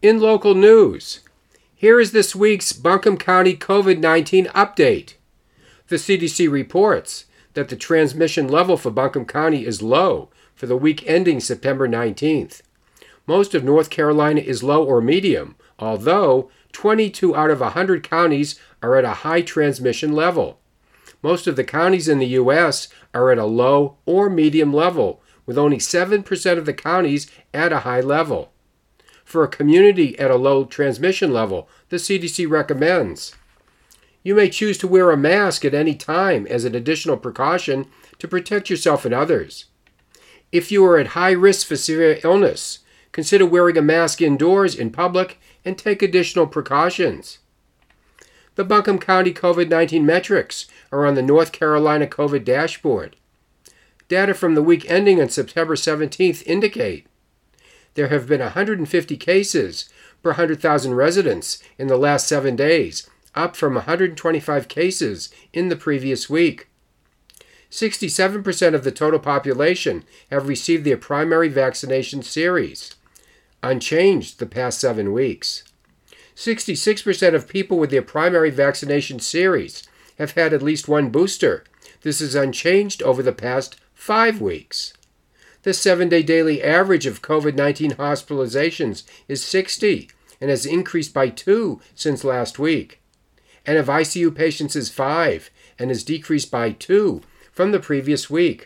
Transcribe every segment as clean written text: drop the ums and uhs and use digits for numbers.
In local news, here is this week's Buncombe County COVID-19 update. The CDC reports that the transmission level for Buncombe County is low for the week ending September 19th. Most of North Carolina is low or medium, although 22 out of 100 counties are at a high transmission level. Most of the counties in the U.S. are at a low or medium level, with only 7% of the counties at a high level. For a community at a low transmission level, the CDC recommends: you may choose to wear a mask at any time as an additional precaution to protect yourself and others. If you are at high risk for severe illness, consider wearing a mask indoors in public and take additional precautions. The Buncombe County COVID-19 metrics are on the North Carolina COVID dashboard. Data from the week ending on September 17th indicate there have been 150 cases per 100,000 residents in the last 7 days, up from 125 cases in the previous week. 67% of the total population have received their primary vaccination series, unchanged the past 7 weeks. 66% of people with their primary vaccination series have had at least one booster. This is unchanged over the past 5 weeks. The 7-day daily average of COVID-19 hospitalizations is 60 and has increased by 2 since last week. And of ICU patients is 5 and has decreased by 2 from the previous week.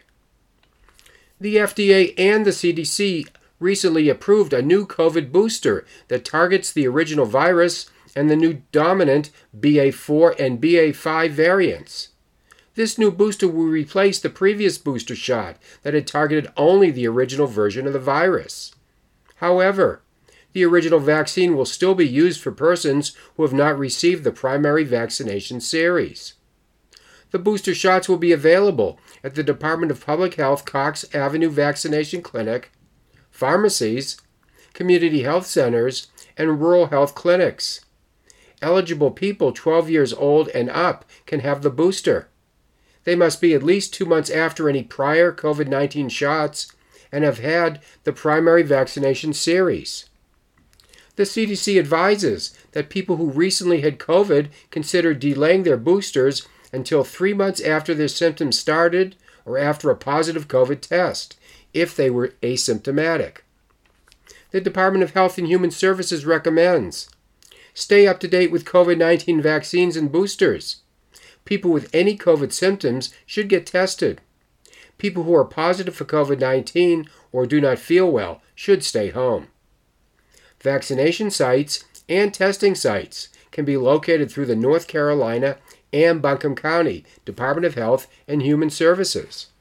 The FDA and the CDC recently approved a new COVID booster that targets the original virus and the new dominant BA4 and BA5 variants. This new booster will replace the previous booster shot that had targeted only the original version of the virus. However, the original vaccine will still be used for persons who have not received the primary vaccination series. The booster shots will be available at the Department of Public Health Cox Avenue Vaccination Clinic, pharmacies, community health centers, and rural health clinics. Eligible people 12 years old and up can have the booster. They must be at least 2 months after any prior COVID-19 shots and have had the primary vaccination series. The CDC advises that people who recently had COVID consider delaying their boosters until 3 months after their symptoms started or after a positive COVID test, if they were asymptomatic. The Department of Health and Human Services recommends: stay up to date with COVID-19 vaccines and boosters. People with any COVID symptoms should get tested. People who are positive for COVID-19 or do not feel well should stay home. Vaccination sites and testing sites can be located through the North Carolina and Buncombe County Department of Health and Human Services.